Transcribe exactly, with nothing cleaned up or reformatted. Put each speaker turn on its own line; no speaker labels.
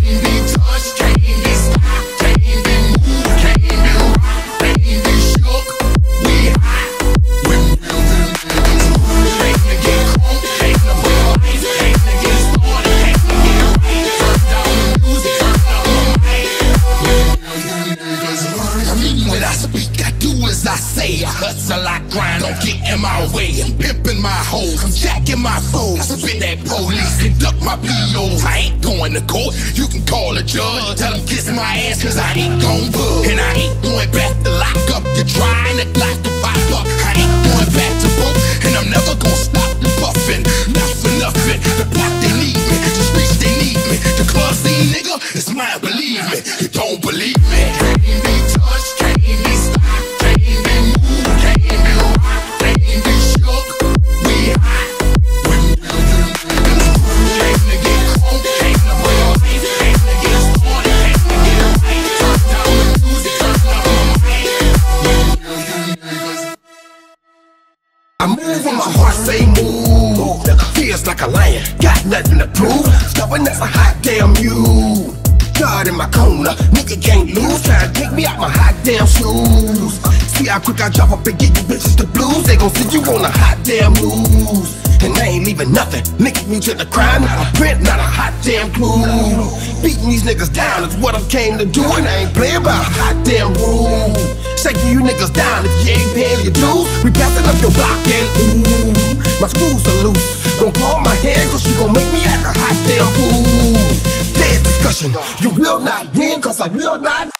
Can't be touched, can't be stopped, can't be moved, can't be rocked, can't be shook. We hot when real, real niggas rule. Came to get crunk, came to win life, came to get started, came to get right. Turn down the music, turn down the mic. When real, real niggas run. I mean, when I speak, I do as I say. I hustle, I grind, don't get in my way. I'm pimping my hoes, I'm jacking my foes. I spit that police, conduct my P Os. I ain't going to court, you can call a judge. Tell him kiss my ass, cause I ain't gon' bug. And I ain't going back to lock up. You're trying to lock the pop up. I ain't going back to broke, and I'm never gon' stop the puffin'. Not for nothing, the block they need me, the streets they need me. The club scene, nigga, it's mine, believe me. You don't believe me. Can't be touched, can't be stopped, can't be moved, can't be rocked, can't be shook. We hot when real, real niggas rule. Came to get crunk, came to win life, came to get started, came to get right. Turn down the music, turn down the mic. When real, real niggas.
I move when my heart say move. Feels like a lion, got nothing to prove. Stubborn as a hot damn mule. God in my corner, nigga can't lose. Trying to take me out my hot damn shoes. See how quick I drop up and get you bitches the blues. They gon' send you on a hot damn news. And I ain't leaving nothing, niggas me to the crime. Not a print, not a hot damn clue. Beating these niggas down is what I came to do. And I ain't playing by a hot damn rule. Shaking you niggas down if you ain't paying your dues. We passing up your block and ooh, my screws are loose. Don't call my head cause you gon' make me act a hot damn fool. Dead discussion, you will not win cause I will not.